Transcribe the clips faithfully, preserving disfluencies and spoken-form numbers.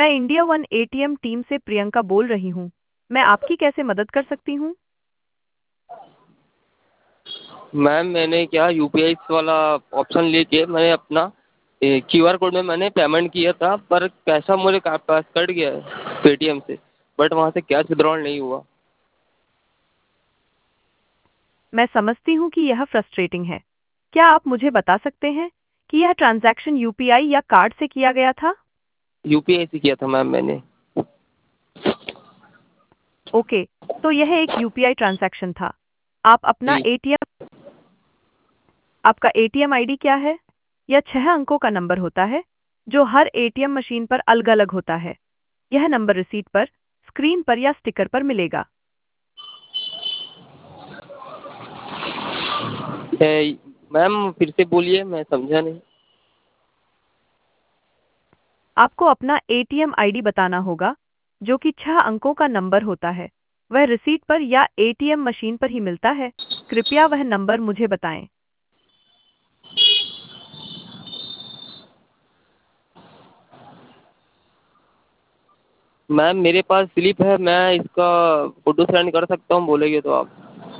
मैं India one ATM team से प्रियंका बोल रही हूँ। मैं आपकी कैसे मदद कर सकती हूँ? मैम मैंने क्या यूपीआई वाला ऑप्शन लेके मैंने अपना क्यूआर कोड में मैंने पेमेंट किया था, पर पैसा मेरे का- पास कट गया है पेटीएम से, बट वहाँ से कैश विड्रॉल नहीं हुआ। मैं समझती हूँ कि यह फ्रस्ट्रेटिंग है। क्या आप मुझे बता सकते हैं कि यह ट्रांजैक्शन यूपीआई या कार्ड से किया गया था? यूपीआई से किया था मैम मैंने। ओके, तो यह एक यूपीआई ट्रांजैक्शन था। आप अपना जी एटीएम आपका एटीएम आईडी क्या है? यह छह अंकों का नंबर होता है जो हर एटीएम मशीन पर अलग-अलग होता है। यह नंबर रिसीट पर, स्क्रीन पर या स्टिकर पर मिलेगा। ए, मैम फिर से बोलिए, मैं समझा नहीं। आपको अपना एटीएम आईडी बताना होगा, जो कि छह अंकों का नंबर होता है। वह रिसीट पर या एटीएम मशीन पर ही मिलता है। कृपया वह नंबर मुझे बताएं। मैम मेरे पास स्लिप है, मैं इसका फोटो सेंड कर सकता हूँ बोलेंगे तो आप।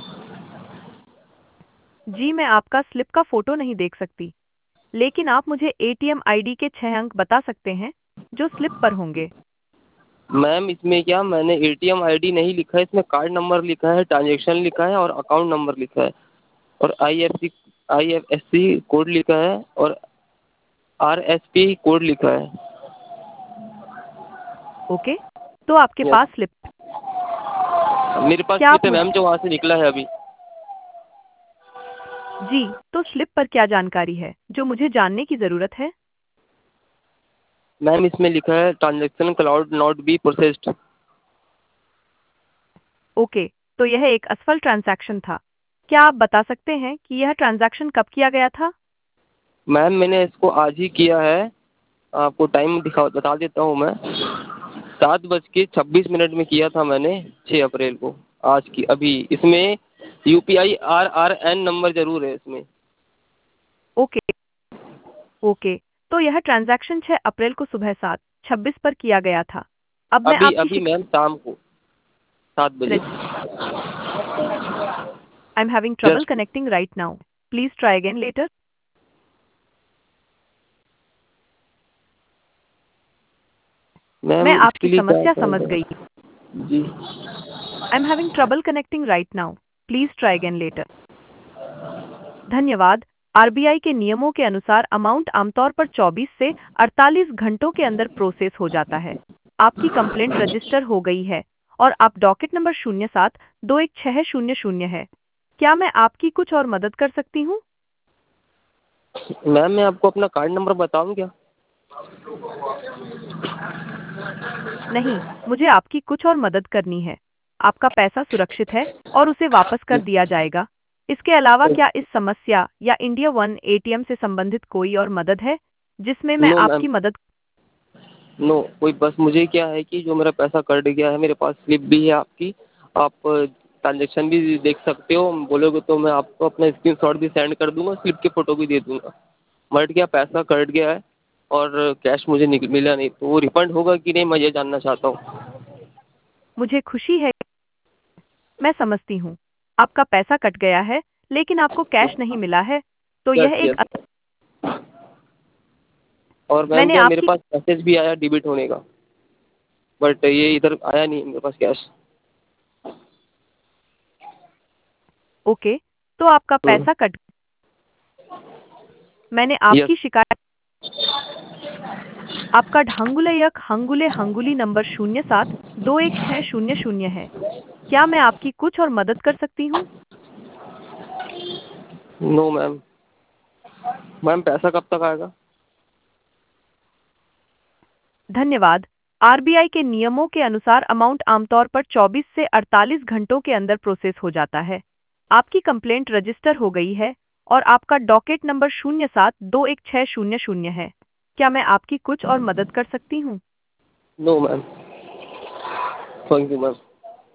जी, मैं आपका स्लिप का फोटो नहीं देख सकती, लेकिन आप मुझे एटीएम आईडी के छह अंक बता सकते हैं जो स्लिप पर होंगे। मैम इसमें क्या, मैंने एटीएम आईडी नहीं लिखा है, इसमें कार्ड नंबर लिखा है, ट्रांजेक्शन लिखा है और अकाउंट नंबर लिखा है, और I F C I F S C code लिखा है और आर एस पी कोड लिखा है। ओके, तो आपके यस, पास स्लिप। मेरे पास क्या स्लिप आप है मुझे मैम, जो वहाँ से निकला है अभी। जी, तो स्लिप पर क्या जानकारी है जो मुझे जानने की जरूरत है? मैम इसमें लिखा है transaction could not be processed. Okay, तो यह एक असफल ट्रांजैक्शन था। क्या आप बता सकते हैं कि यह ट्रांजैक्शन कब किया गया था? मैम मैंने इसको आज ही किया है, आपको टाइम दिखा बता देता हूँ मैं। सात बज के छब्बीस मिनट में किया था मैंने, छः अप्रैल को, आज की अभी। इसमें U P I R R N number जरूर है इसमें। ओके, ओके, तो यह ट्रांजैक्शन छह अप्रैल को सुबह सात छब्बीस पर किया गया था। अब मैं अभी आपकी अभी मैम शाम को सात बजे। शिकायत I am having trouble just connecting right now. Please try again later. Ma'am मैं इसके आपकी लिए क्या समस्या समझ करना गई। है? जी I am having trouble connecting right now. Please try again later. धन्यवाद। आरबीआई के नियमों के अनुसार अमाउंट आमतौर पर चौबीस से अड़तालीस घंटों के अंदर प्रोसेस हो जाता है। आपकी कंप्लेंट रजिस्टर हो गई है और आप डॉकेट नंबर शून्य सात दो एक छह शून्य शून्य है। क्या मैं आपकी कुछ और मदद कर सकती हूँ? मैम, मैं आपको अपना कार्ड नंबर बताऊँ क्या? नहीं, मुझे आपकी कुछ और मदद करनी है। आपका पैसा सुरक्षित है और उसे वापस कर दिया जाएगा। इसके अलावा क्या इस समस्या या इंडिया वन एटीएम से संबंधित कोई और मदद है जिसमें मैं नो मैम, आपकी मदद? नो कोई, बस मुझे क्या है कि जो मेरा पैसा कट गया है, मेरे पास स्लिप भी है आपकी, आप ट्रांजेक्शन भी देख सकते हो, बोलोगे तो मैं आपको अपना स्क्रीन शॉट भी सेंड कर दूंगा, स्लिप की फ़ोटो भी दे दूंगा। बट क्या, पैसा कट गया है और कैश मुझे निक- मिला नहीं, तो वो रिफंड होगा कि नहीं, मैं ये जानना चाहता हूँ। मुझे खुशी है। मैं समझती हूँ। आपका पैसा कट गया है, लेकिन आपको कैश नहीं मिला है, तो यस यह एक यस, और मैम मैंने क्या, मेरे आपकी पास मैसेज भी आया डिबिट होने का, बट ये इधर आया नहीं मेरे पास कैश। ओके, तो आपका पैसा कट। मैंने यस आपकी शिकायत आपका ढांगुले यक हंगुले हंगुली नंबर शून्य सात दो एक छह शून्य शून्य है। क्या मैं आपकी कुछ और मदद कर सकती हूँ? No ma'am. मैम पैसा कब तक आएगा? धन्यवाद। आरबीआई के नियमों के अनुसार अमाउंट आमतौर पर चौबीस से अड़तालीस घंटों के अंदर प्रोसेस हो जाता है। आपकी कंप्लेंट रजिस्टर हो गई है और आपका डॉकेट नंबर शून्य सात दो एक छह शून्य शून्य है। क्या मैं आपकी कुछ और मदद कर सकती हूँ? No ma'am, thank you ma'am.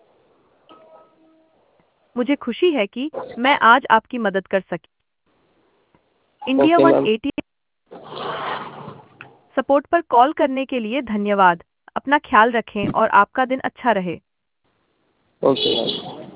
मुझे खुशी है कि मैं आज आपकी मदद कर सकी। India okay one ma'am. ATM support पर कॉल करने के लिए धन्यवाद। अपना ख्याल रखें और आपका दिन अच्छा रहे। Okay ma'am.